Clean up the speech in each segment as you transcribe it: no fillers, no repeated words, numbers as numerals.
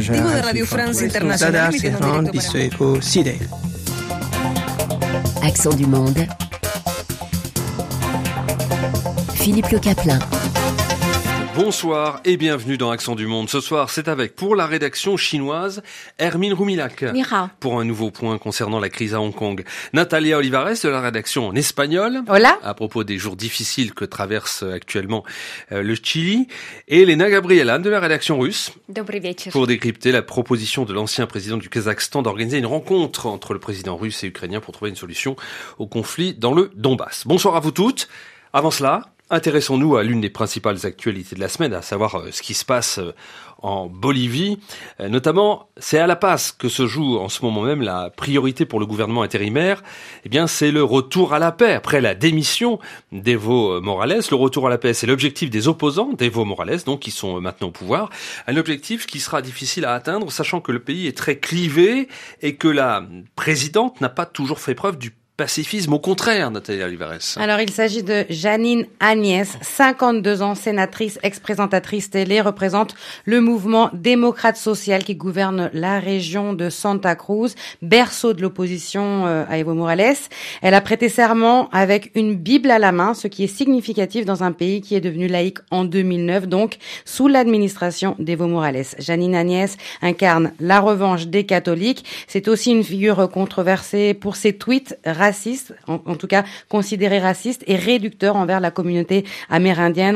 de Radio France Internationale emitiendo directo para... Accent du monde. Philippe Le Caplin. Bonsoir et bienvenue dans Accent du Monde. Ce soir, c'est avec, pour la rédaction chinoise, Hermine Roumilac. Pour un nouveau point concernant la crise à Hong Kong. Natalia Olivares de la rédaction en espagnol. Hola. À propos des jours difficiles que traverse actuellement le Chili. Et Lena Gabrielan de la rédaction russe. Добрый вечер. Pour décrypter la proposition de l'ancien président du Kazakhstan d'organiser une rencontre entre le président russe et ukrainien pour trouver une solution au conflit dans le Donbass. Bonsoir à vous toutes. Avant cela, intéressons-nous à l'une des principales actualités de la semaine, à savoir ce qui se passe en Bolivie. Notamment, c'est à La Paz que se joue en ce moment même la priorité pour le gouvernement intérimaire. Eh bien, c'est le retour à la paix. Après la démission d'Evo Morales, le retour à la paix, c'est l'objectif des opposants d'Evo Morales, donc qui sont maintenant au pouvoir. Un objectif qui sera difficile à atteindre, sachant que le pays est très clivé et que la présidente n'a pas toujours fait preuve du pacifisme, au contraire, Nathalie Olivares. Alors, il s'agit de Janine Áñez, 52 ans, sénatrice, ex-présentatrice télé, représente le mouvement démocrate social qui gouverne la région de Santa Cruz, berceau de l'opposition à Evo Morales. Elle a prêté serment avec une Bible à la main, ce qui est significatif dans un pays qui est devenu laïque en 2009, donc sous l'administration d'Evo Morales. Janine Áñez incarne la revanche des catholiques. C'est aussi une figure controversée pour ses tweets racistes, en tout cas considérés racistes et réducteurs envers la communauté amérindienne.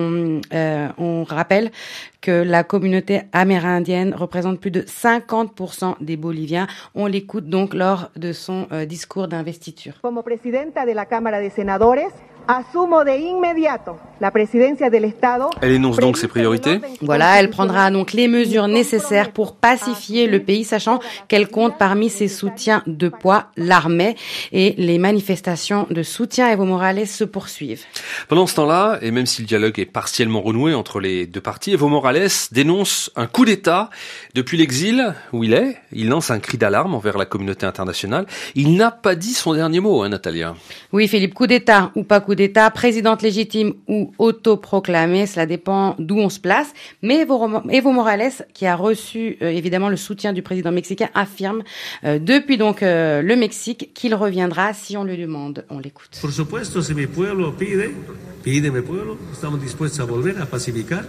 On rappelle que la communauté amérindienne représente plus de 50% des Boliviens. On l'écoute donc lors de son discours d'investiture. Como presidenta de la Cámara de Senadores, asumo de inmediato la presidencia del Estado. Elle énonce donc ses priorités. Voilà, elle prendra donc les mesures nécessaires pour pacifier le pays, sachant qu'elle compte parmi ses soutiens de poids l'armée, et les manifestations de soutien à Evo Morales se poursuivent. Pendant ce temps-là, et même si le dialogue est partiellement renoué entre les deux parties, Evo Morales dénonce un coup d'État. Depuis l'exil où il est, il lance un cri d'alarme envers la communauté internationale. Il n'a pas dit son dernier mot, Natalia. Oui, Philippe, coup d'État ou pas coup d'État, présidente légitime ou autoproclamée, cela dépend d'où on se place. Mais Evo Morales, qui a reçu évidemment le soutien du président mexicain, affirme depuis donc le Mexique qu'il reviendra si on le demande. On l'écoute. Por supuesto, si mi pueblo pide mi pueblo, estamos dispuestos a volver a pacificar.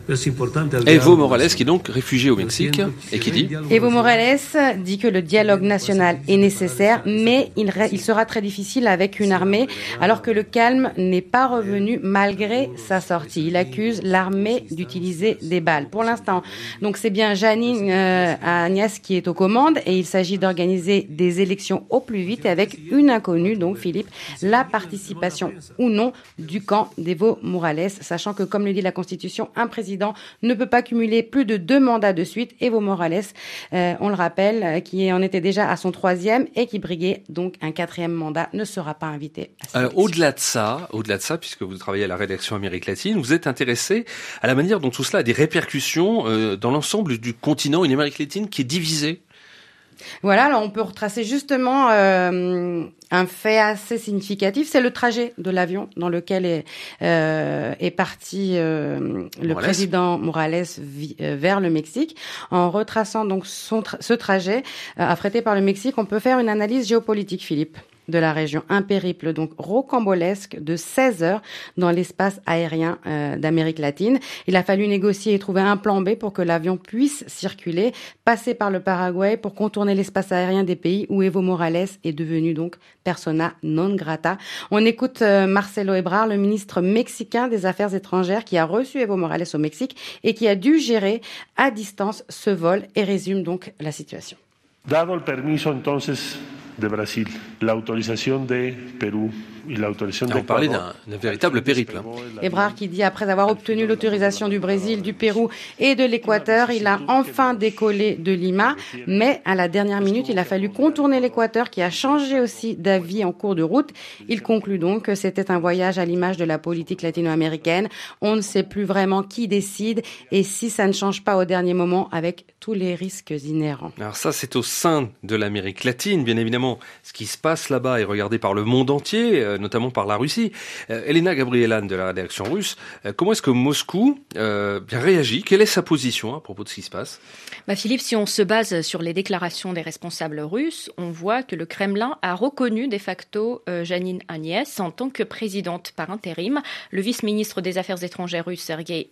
Evo Morales, qui est donc réfugié au Mexique, et qui dit Evo Morales dit que le dialogue national est nécessaire, mais il sera très difficile avec une armée, alors que le calme n'est pas revenu malgré sa sortie. Il accuse l'armée d'utiliser des balles. Pour l'instant, donc c'est bien Janine Áñez qui est aux commandes, et il s'agit d'organiser des élections au plus vite avec une inconnue, donc Philippe, la participation ou non du camp d'Evo Morales, sachant que, comme le dit la Constitution, un président ne peut pas cumuler plus de 2 mandats de suite. Evo Morales, on le rappelle, qui en était déjà à son 3e et qui briguait donc un 4e mandat, ne sera pas invité. Alors, au-delà de ça, puisque vous travaillez à la rédaction Amérique latine, vous êtes intéressé à la manière dont tout cela a des répercussions dans l'ensemble du continent, une Amérique latine qui est divisée. Voilà, alors on peut retracer justement un fait assez significatif, c'est le trajet de l'avion dans lequel est parti le président Morales vers le Mexique. En retraçant donc ce trajet affrété par le Mexique, on peut faire une analyse géopolitique, Philippe, de la région. Un périple donc rocambolesque de 16 heures dans l'espace aérien d'Amérique latine. Il a fallu négocier et trouver un plan B pour que l'avion puisse circuler, passer par le Paraguay pour contourner l'espace aérien des pays où Evo Morales est devenu donc persona non grata. On écoute Marcelo Ebrard, le ministre mexicain des Affaires étrangères, qui a reçu Evo Morales au Mexique et qui a dû gérer à distance ce vol, et résume donc la situation. Dado el permiso entonces de Brasil, la autorización de Perú y la autorización de Ecuador. On parlait d'un véritable périple. Ebrard qui dit, après avoir obtenu l'autorisation du Brésil, du Pérou et de l'Équateur, il a enfin décollé de Lima, mais à la dernière minute, il a fallu contourner l'Équateur qui a changé aussi d'avis en cours de route. Il conclut donc que c'était un voyage à l'image de la politique latino-américaine. On ne sait plus vraiment qui décide et si ça ne change pas au dernier moment, avec tous les risques inhérents. Alors ça, c'est au sein de l'Amérique latine, bien évidemment. évidemment, ce qui se passe là-bas est regardé par le monde entier, notamment par la Russie. Elena Gabrielan de la rédaction russe, comment est-ce que Moscou réagit? Quelle est sa position à propos de ce qui se passe? Philippe, si on se base sur les déclarations des responsables russes, on voit que le Kremlin a reconnu de facto Janine Agnès en tant que présidente par intérim. Le vice-ministre des Affaires étrangères russe, Sergei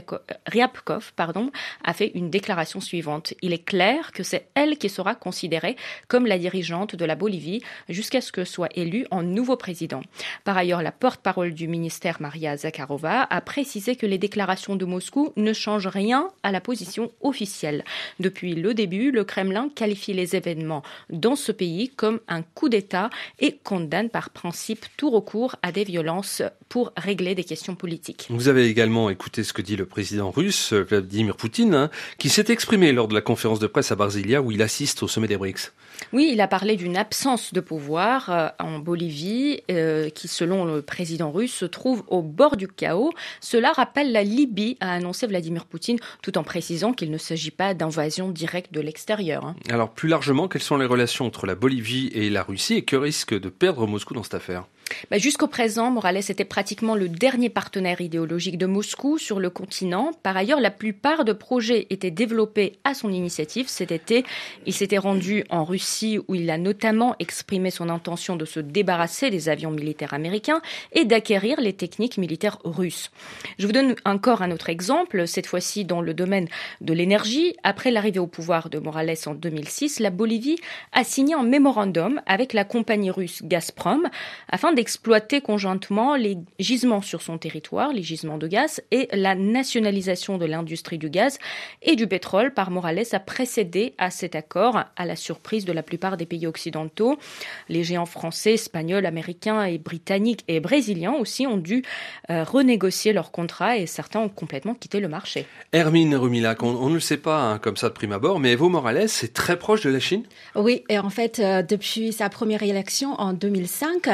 Ryabkov, a fait une déclaration suivante. Il est clair que c'est elle qui sera considérée comme la dirigeante de la Bolivie jusqu'à ce que soit élu un nouveau président. Par ailleurs, la porte-parole du ministère, Maria Zakharova, a précisé que les déclarations de Moscou ne changent rien à la position officielle. Depuis le début, le Kremlin qualifie les événements dans ce pays comme un coup d'État et condamne par principe tout recours à des violences pour régler des questions politiques. Vous avez également écouté ce que dit le président russe, Vladimir Poutine, qui s'est exprimé lors de la conférence de presse à Brasilia où il assiste au sommet des BRICS. Oui, il a parlé d'une absence de pouvoir en Bolivie qui, selon le président russe, se trouve au bord du chaos. Cela rappelle la Libye, a annoncé Vladimir Poutine, tout en précisant qu'il ne s'agit pas d'invasion directe de l'extérieur. Alors, plus largement, quelles sont les relations entre la Bolivie et la Russie et que risque de perdre Moscou dans cette affaire? Jusqu'au présent, Morales était pratiquement le dernier partenaire idéologique de Moscou sur le continent. Par ailleurs, la plupart de projets étaient développés à son initiative. Cet été, il s'était rendu en Russie où il a notamment exprimé son intention de se débarrasser des avions militaires américains et d'acquérir les techniques militaires russes. Je vous donne encore un autre exemple, cette fois-ci dans le domaine de l'énergie. Après l'arrivée au pouvoir de Morales en 2006, la Bolivie a signé un mémorandum avec la compagnie russe Gazprom afin d'exploiter conjointement les gisements sur son territoire, les gisements de gaz, et la nationalisation de l'industrie du gaz et du pétrole par Morales a précédé à cet accord, à la surprise de la plupart des pays occidentaux. Les géants français, espagnols, américains et britanniques et brésiliens aussi ont dû renégocier leurs contrats et certains ont complètement quitté le marché. Hermine Rumilac, on ne le sait pas comme ça de prime abord, mais Evo Morales est très proche de la Chine? Oui, et en fait, depuis sa première élection en 2005,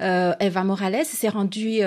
Evo Morales s'est rendu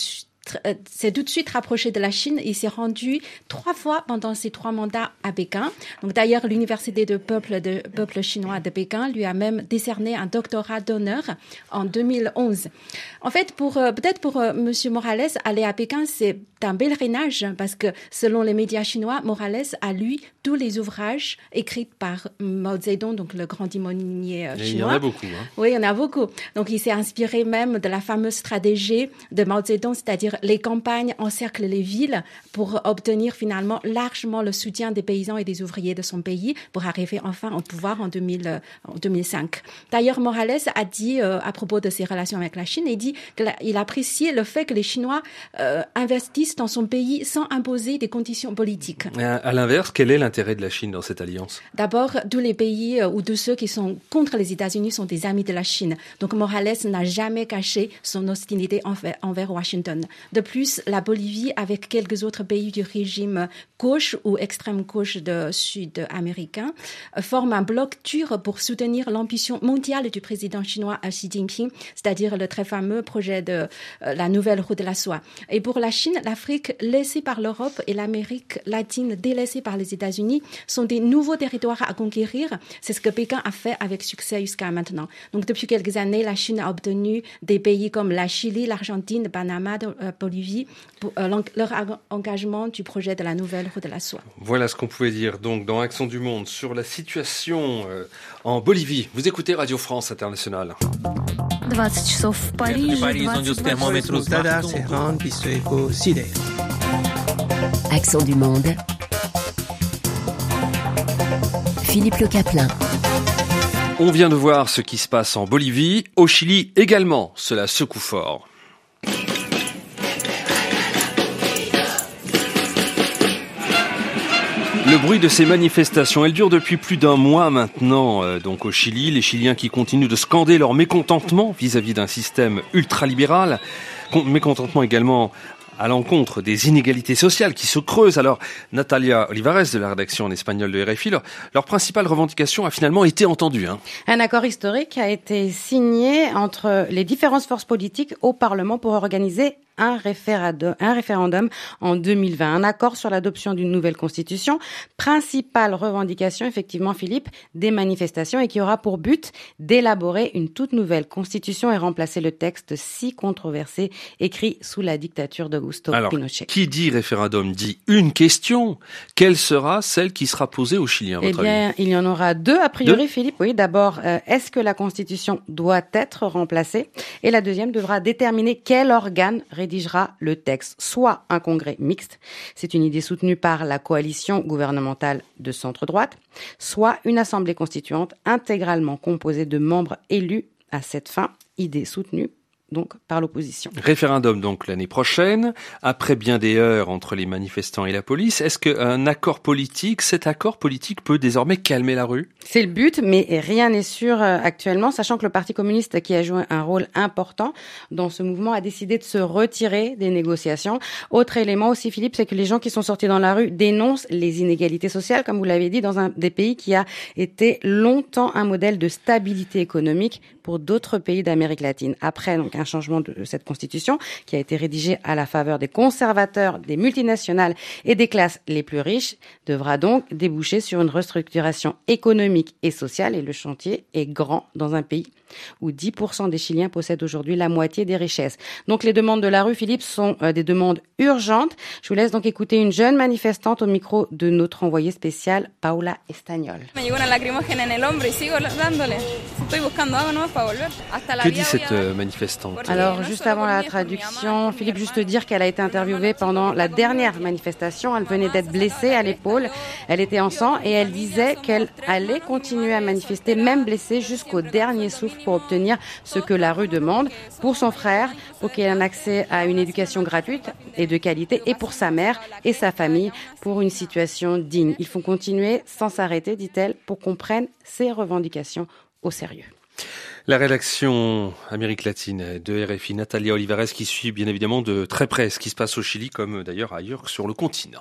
s'est tout de suite rapproché de la Chine. Il s'est rendu 3 fois pendant ses 3 mandats à Pékin. Donc d'ailleurs, l'université de peuple chinois de Pékin lui a même décerné un doctorat d'honneur en 2011. En fait, peut-être pour Monsieur Morales, aller à Pékin, c'est un pèlerinage parce que selon les médias chinois, Morales a lu tous les ouvrages écrits par Mao Zedong, donc le grand timonier chinois. Il y en a beaucoup. Oui, il y en a beaucoup. Donc il s'est inspiré même de la fameuse stratégie de Mao Zedong, c'est-à-dire les campagnes encerclent les villes pour obtenir finalement largement le soutien des paysans et des ouvriers de son pays pour arriver enfin au pouvoir en 2005. D'ailleurs, Morales a dit à propos de ses relations avec la Chine, il dit qu'il appréciait le fait que les Chinois investissent dans son pays sans imposer des conditions politiques. À l'inverse, quel est l'intérêt de la Chine dans cette alliance? D'abord, tous les pays ou tous ceux qui sont contre les États-Unis sont des amis de la Chine. Donc Morales n'a jamais caché son hostilité envers Washington. De plus, la Bolivie, avec quelques autres pays du régime gauche ou extrême gauche sud-américain, forme un bloc dur pour soutenir l'ambition mondiale du président chinois Xi Jinping, c'est-à-dire le très fameux projet de la nouvelle route de la soie. Et pour la Chine, l'Afrique laissée par l'Europe et l'Amérique latine délaissée par les États-Unis sont des nouveaux territoires à conquérir. C'est ce que Pékin a fait avec succès jusqu'à maintenant. Donc depuis quelques années, la Chine a obtenu des pays comme la Chili, l'Argentine, le Panama, Bolivie, pour leur engagement du projet de la nouvelle route de la soie. Voilà ce qu'on pouvait dire donc dans Accent du Monde sur la situation en Bolivie. Vous écoutez Radio France Internationale. 20 часов в Париже, 22. Accent du Monde. Philippe Le Caplin. On vient de voir ce qui se passe en Bolivie. Au Chili également, cela secoue fort. Le bruit de ces manifestations, elles durent depuis plus d'1 mois maintenant, donc au Chili. Les Chiliens qui continuent de scander leur mécontentement vis-à-vis d'un système ultralibéral. Mécontentement également à l'encontre des inégalités sociales qui se creusent. Alors, Natalia Olivares de la rédaction en espagnol de RFI, leur principale revendication a finalement été entendue. Un accord historique a été signé entre les différentes forces politiques au Parlement pour organiser un référendum en 2020. Un accord sur l'adoption d'une nouvelle constitution, principale revendication, effectivement, Philippe, des manifestations et qui aura pour but d'élaborer une toute nouvelle constitution et remplacer le texte si controversé écrit sous la dictature d'Augusto Pinochet. Qui dit référendum dit une question. Quelle sera celle qui sera posée aux Chiliens, à votre avis ? Il y en aura deux, a priori, Philippe. Oui, d'abord, est-ce que la constitution doit être remplacée ? Et la deuxième devra déterminer quel organe rédigera le texte. Soit un congrès mixte, c'est une idée soutenue par la coalition gouvernementale de centre-droite, soit une assemblée constituante intégralement composée de membres élus à cette fin, idée soutenue donc par l'opposition. Référendum donc l'année prochaine, après bien des heures entre les manifestants et la police. Est-ce cet accord politique peut désormais calmer la rue ? C'est le but, mais rien n'est sûr actuellement, sachant que le Parti communiste, qui a joué un rôle important dans ce mouvement, a décidé de se retirer des négociations. Autre élément aussi, Philippe, c'est que les gens qui sont sortis dans la rue dénoncent les inégalités sociales, comme vous l'avez dit, dans un des pays qui a été longtemps un modèle de stabilité économique pour d'autres pays d'Amérique latine. Après donc un changement de cette constitution qui a été rédigée à la faveur des conservateurs, des multinationales et des classes les plus riches, devra donc déboucher sur une restructuration économique et sociale. Et le chantier est grand dans un pays où 10% des Chiliens possèdent aujourd'hui la moitié des richesses. Donc les demandes de la rue, Philippe, sont des demandes urgentes. Je vous laisse donc écouter une jeune manifestante au micro de notre envoyée spéciale, Paula Estañol. Que dit cette manifestante ? Alors, juste avant la traduction, Philippe, juste dire qu'elle a été interviewée pendant la dernière manifestation. Elle venait d'être blessée à l'épaule. Elle était en sang et elle disait qu'elle allait continuer à manifester, même blessée, jusqu'au dernier souffle pour obtenir ce que la rue demande pour son frère, pour qu'il ait un accès à une éducation gratuite et de qualité, et pour sa mère et sa famille, pour une situation digne. Il faut continuer sans s'arrêter, dit-elle, pour qu'on prenne ces revendications au sérieux. La rédaction Amérique latine de RFI, Natalia Olivares, qui suit bien évidemment de très près ce qui se passe au Chili, comme d'ailleurs ailleurs sur le continent.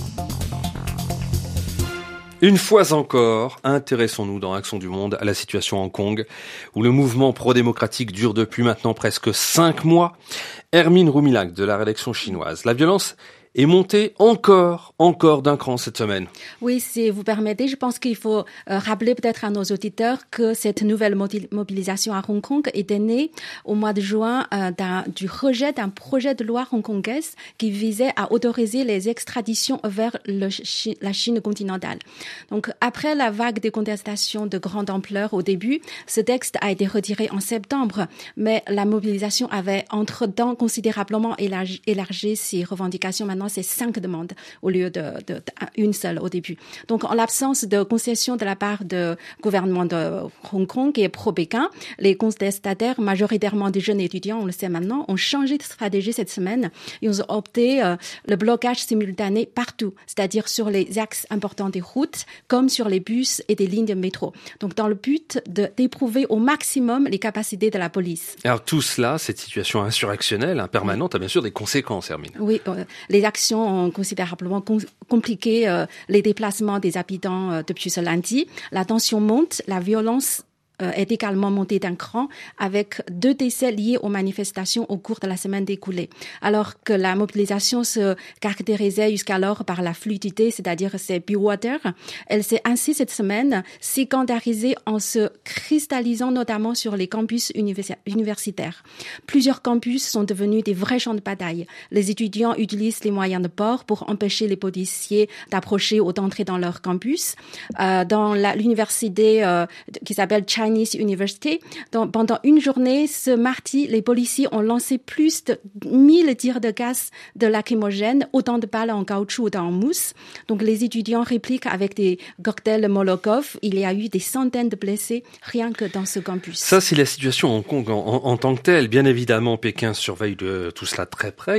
Une fois encore, intéressons-nous dans Action du Monde à la situation à Hong Kong, où le mouvement pro-démocratique dure depuis maintenant presque 5 mois. Hermine Roumilac de la rédaction chinoise. La violence est montée encore d'un cran cette semaine. Oui, si vous permettez, je pense qu'il faut rappeler peut-être à nos auditeurs que cette nouvelle mobilisation à Hong Kong était née au mois de juin du rejet d'un projet de loi hongkongaise qui visait à autoriser les extraditions vers la Chine continentale. Donc, après la vague de contestations de grande ampleur au début, ce texte a été retiré en septembre, mais la mobilisation avait entre-temps considérablement élargi ses revendications. Maintenant, c'est 5 demandes au lieu de une seule au début. Donc, en l'absence de concession de la part du gouvernement de Hong Kong qui est pro-Pékin, les contestataires, majoritairement des jeunes étudiants, on le sait maintenant, ont changé de stratégie cette semaine. Ils ont opté le blocage simultané partout, c'est-à-dire sur les axes importants des routes, comme sur les bus et des lignes de métro. Donc, dans le but d'éprouver au maximum les capacités de la police. Alors, tout cela, cette situation insurrectionnelle, permanente, a bien sûr des conséquences, Hermine. Oui, les actions ont considérablement compliqué les déplacements des habitants depuis ce lundi. La tension monte, la violence est également montée d'un cran avec 2 décès liés aux manifestations au cours de la semaine écoulée. Alors que la mobilisation se caractérisait jusqu'alors par la fluidité, c'est-à-dire c'est be water, elle s'est ainsi cette semaine sécondarisée en se cristallisant notamment sur les campus universitaires. Plusieurs campus sont devenus des vrais champs de bataille. Les étudiants utilisent les moyens de port pour empêcher les policiers d'approcher ou d'entrer dans leur campus. Dans l'université qui s'appelle Chinese University, pendant une journée, ce mardi, les policiers ont lancé plus de 1000 tirs de gaz de lacrymogène, autant de balles en caoutchouc ou en mousse. Donc, les étudiants répliquent avec des cocktails Molotov. Il y a eu des centaines de blessés rien que dans ce campus. Ça, c'est la situation à Hong Kong en tant que telle. Bien évidemment, Pékin surveille de tout cela très près.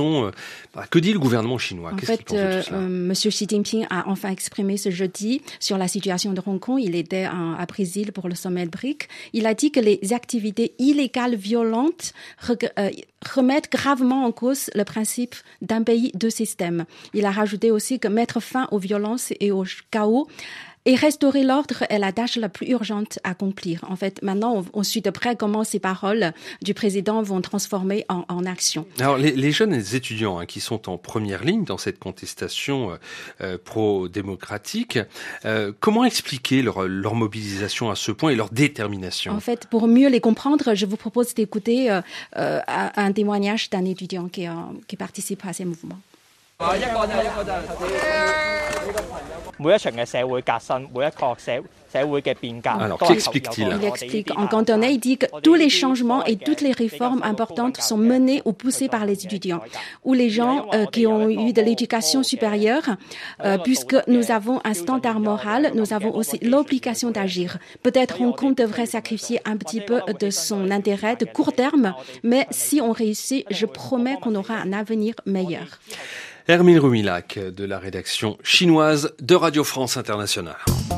Que dit le gouvernement chinois ? Qu'est-ce qu'il pense de tout cela ? Monsieur Xi Jinping a enfin exprimé ce jeudi sur la situation de Hong Kong. Il était à Brésil pour le sommet de BRIC. Il a dit que les activités illégales violentes remettent gravement en cause le principe d'un pays, 2 systèmes. Il a rajouté aussi que mettre fin aux violences et au chaos Et restaurer l'ordre est la tâche la plus urgente à accomplir. En fait, maintenant, on suit de près comment ces paroles du président vont transformer en action. Alors, les jeunes étudiants qui sont en première ligne dans cette contestation pro-démocratique, comment expliquer leur mobilisation à ce point et leur détermination? En fait, pour mieux les comprendre, je vous propose d'écouter un témoignage d'un étudiant qui participe à ces mouvements. Alors, qu'explique-t-il? Il explique en cantonais, il dit que tous les changements et toutes les réformes importantes sont menées ou poussées par les étudiants ou les gens qui ont eu de l'éducation supérieure, puisque nous avons un standard moral, nous avons aussi l'obligation d'agir. Peut-être Hong Kong devrait sacrifier un petit peu de son intérêt de court terme, mais si on réussit, je promets qu'on aura un avenir meilleur. Hermine Roumilac de la rédaction chinoise de Radio France Internationale.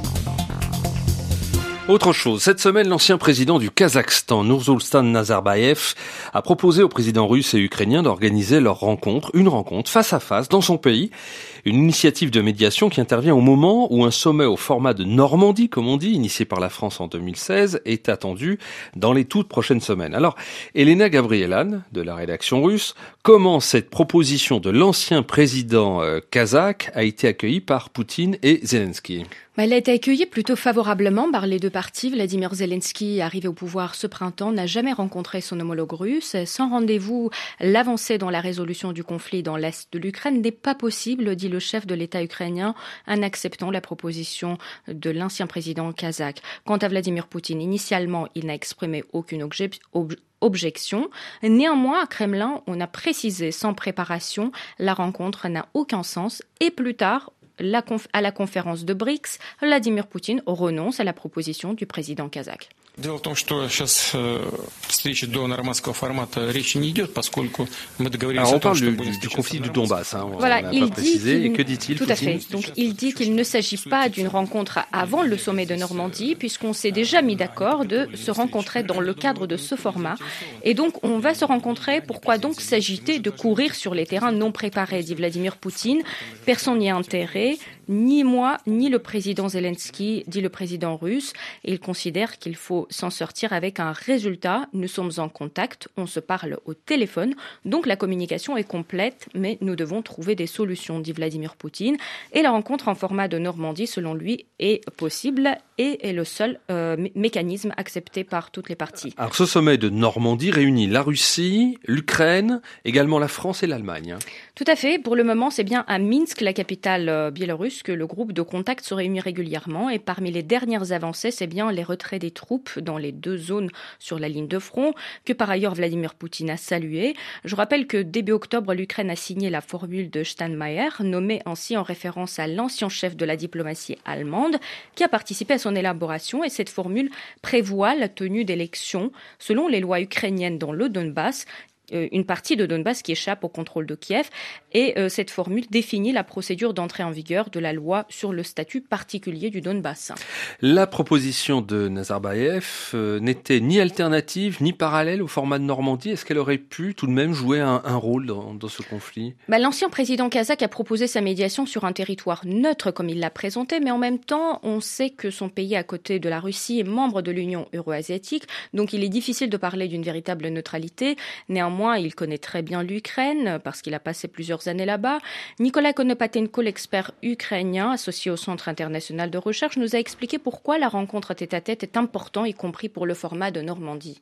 Autre chose, cette semaine, l'ancien président du Kazakhstan, Nursultan Nazarbayev, a proposé aux présidents russes et ukrainiens d'organiser une rencontre face à face dans son pays. Une initiative de médiation qui intervient au moment où un sommet au format de Normandie, comme on dit, initié par la France en 2016, est attendu dans les toutes prochaines semaines. Alors, Elena Gabrielan, de la rédaction russe, comment cette proposition de l'ancien président kazakh a été accueillie par Poutine et Zelensky? Elle a été accueillie plutôt favorablement par les deux parties. Vladimir Zelensky, arrivé au pouvoir ce printemps, n'a jamais rencontré son homologue russe. Sans rendez-vous, l'avancée dans la résolution du conflit dans l'est de l'Ukraine n'est pas possible, dit le chef de l'État ukrainien, en acceptant la proposition de l'ancien président kazakh. Quant à Vladimir Poutine, initialement, il n'a exprimé aucune objection. Néanmoins, à Kremlin, on a précisé sans préparation, la rencontre n'a aucun sens. Et plus tard, à la conférence de BRICS, Vladimir Poutine renonce à la proposition du président kazakh. Дело в том, что сейчас встречи до нормандского формата речи не идет, поскольку мы договорились о том, что будет du conflit du Donbass. Voilà, il dit et que dit-il, tout à fait. Donc il dit qu'il ne s'agit pas d'une rencontre avant le sommet de Normandie, puisqu'on s'est déjà mis d'accord de se rencontrer dans le cadre de ce format. Et donc on va se rencontrer. Pourquoi donc s'agiter de courir sur les terrains non préparés, dit Vladimir Poutine. Personne n'y a intérêt. Ni moi, ni le président Zelensky, dit le président russe. Et il considère qu'il faut s'en sortir avec un résultat. Nous sommes en contact, on se parle au téléphone. Donc la communication est complète, mais nous devons trouver des solutions, dit Vladimir Poutine. Et la rencontre en format de Normandie, selon lui, est possible et est le seul mécanisme accepté par toutes les parties. Alors ce sommet de Normandie réunit la Russie, l'Ukraine, également la France et l'Allemagne. Tout à fait. Pour le moment, c'est bien à Minsk, la capitale biélorusse, que le groupe de contact se réunit régulièrement. Et parmi les dernières avancées, c'est bien les retraits des troupes dans les deux zones sur la ligne de front, que par ailleurs Vladimir Poutine a salué. Je rappelle que début octobre, l'Ukraine a signé la formule de Steinmeier, nommée ainsi en référence à l'ancien chef de la diplomatie allemande, qui a participé à son élaboration. Et cette formule prévoit la tenue d'élections selon les lois ukrainiennes dans le Donbass, une partie de Donbass qui échappe au contrôle de Kiev. Et cette formule définit la procédure d'entrée en vigueur de la loi sur le statut particulier du Donbass. La proposition de Nazarbayev n'était ni alternative ni parallèle au format de Normandie. Est-ce qu'elle aurait pu tout de même jouer un rôle dans ce conflit? L'ancien président kazakh a proposé sa médiation sur un territoire neutre comme il l'a présenté, mais en même temps, on sait que son pays à côté de la Russie est membre de l'Union euro-asiatique, donc il est difficile de parler d'une véritable neutralité. Néanmoins, il connaît très bien l'Ukraine parce qu'il a passé plusieurs années là-bas. Nicolas Konopatenko, l'expert ukrainien associé au Centre international de recherche, nous a expliqué pourquoi la rencontre tête-à-tête est importante, y compris pour le format de Normandie.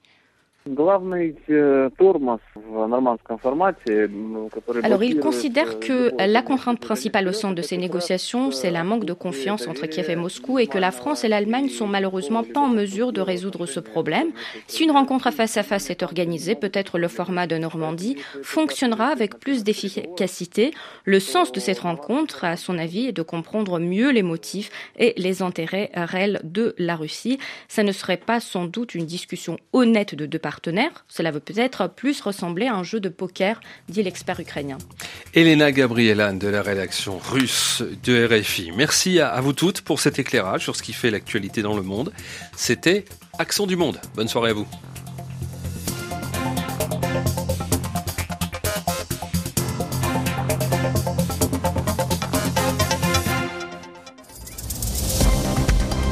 Alors, il considère que la contrainte principale au centre de ces négociations, c'est la manque de confiance entre Kiev et Moscou et que la France et l'Allemagne sont malheureusement pas en mesure de résoudre ce problème. Si une rencontre face à face est organisée, peut-être le format de Normandie fonctionnera avec plus d'efficacité. Le sens de cette rencontre, à son avis, est de comprendre mieux les motifs et les intérêts réels de la Russie. Ça ne serait pas sans doute une discussion honnête de deux partenaires. Cela veut peut-être plus ressembler à un jeu de poker, dit l'expert ukrainien. Elena Gabrielan de la rédaction russe de RFI. Merci à vous toutes pour cet éclairage sur ce qui fait l'actualité dans le monde. C'était Accent du Monde. Bonne soirée à vous.